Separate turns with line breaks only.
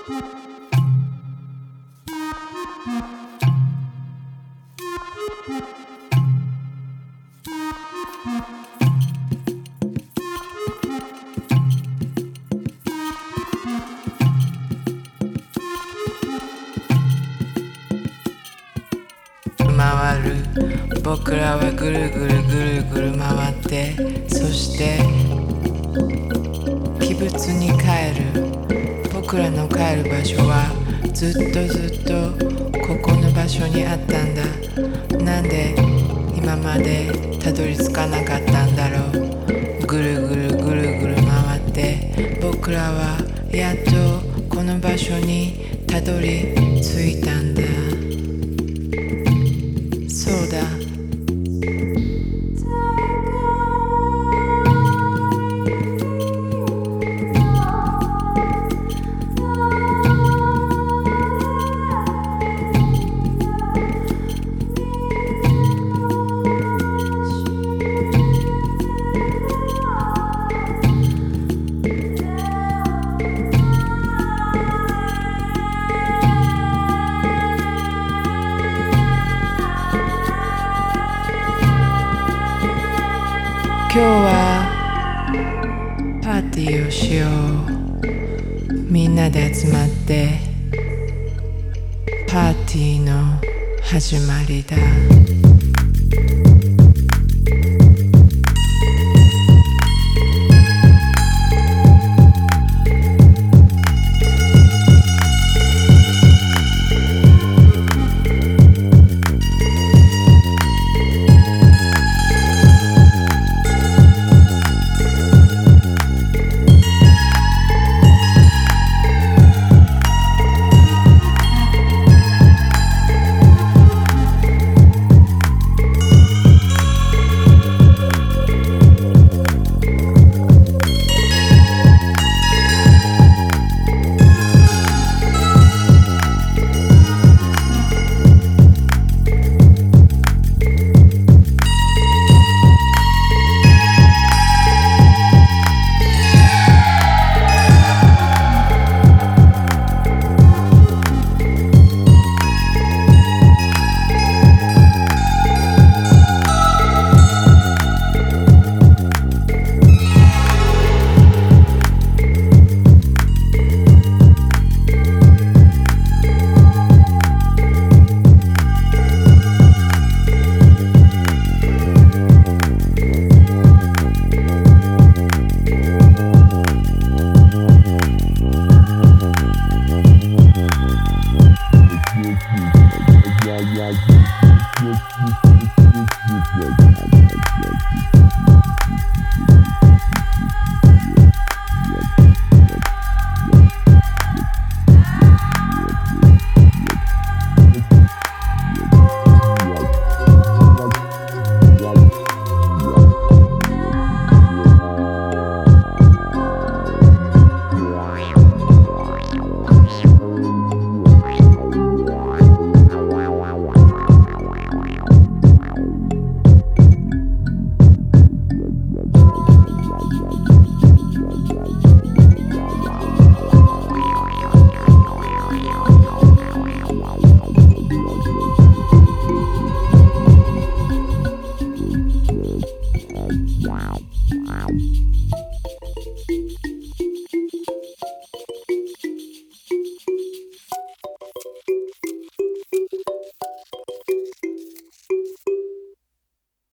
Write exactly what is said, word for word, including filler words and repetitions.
回る僕らはぐるぐるぐるぐる回って、そしてキブツに帰る。僕らの帰る場所はずっとずっとここの場所にあったんだ。なんで今までたどり着かなかったんだろう。ぐるぐるぐるぐる回って僕らはやっとこの場所にたどり着いたんだ。そうだ、今日はパーティーをしよう。みんなで集まってパーティーの始まりだ。